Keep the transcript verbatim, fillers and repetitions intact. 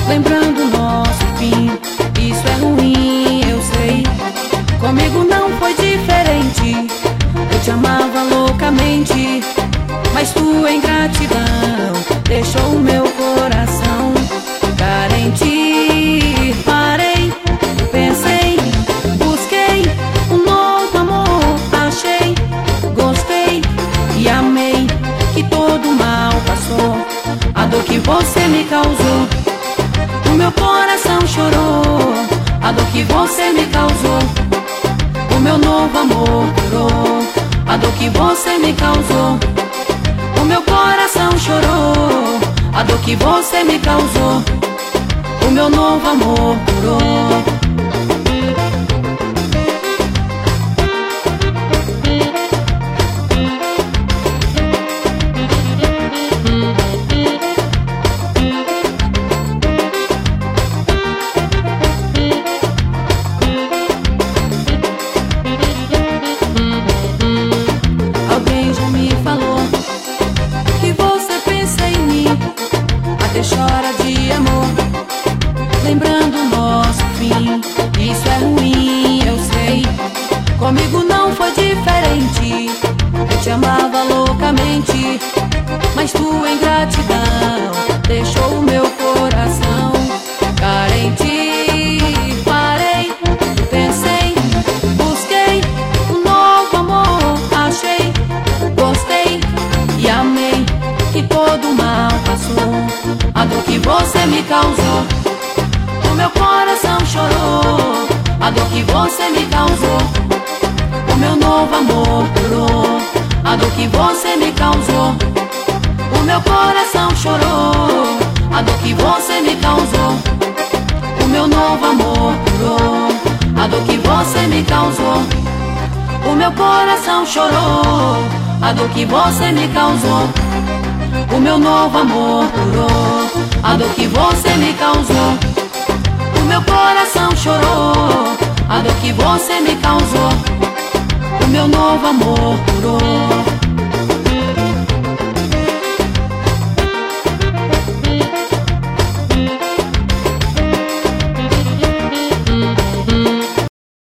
lembrando nosso fim. Isso é ruim, eu sei. Comigo não foi diferente. Eu te amava loucamente, mas tua ingratidão deixou o meu coração carente. Parei, pensei, busquei um novo amor, achei, gostei e amei, que todo mal passou. A dor que você me causou, o meu coração chorou. A dor que você me causou, o meu novo amor curou. A dor que você me causou, o meu coração chorou. A dor que você me causou, o meu novo amor curou. Chora de amor, lembrando nosso fim. Isso é ruim, eu sei. Comigo não foi diferente. Eu te amava loucamente, mas tua ingratidão deixou o meu coração carente. Parei, pensei, busquei um novo amor, achei, gostei e amei, que todo mal passou. A dor que você me causou, o meu coração chorou. A dor que você me causou, o meu novo amor curou. A dor que você me causou, o meu coração chorou. A dor que você me causou, o meu novo amor curou. A dor que você me causou, o meu coração chorou. A dor que você me causou, o meu novo amor curou. A dor que você me causou, o meu coração chorou. A dor que você me causou, o meu novo amor curou.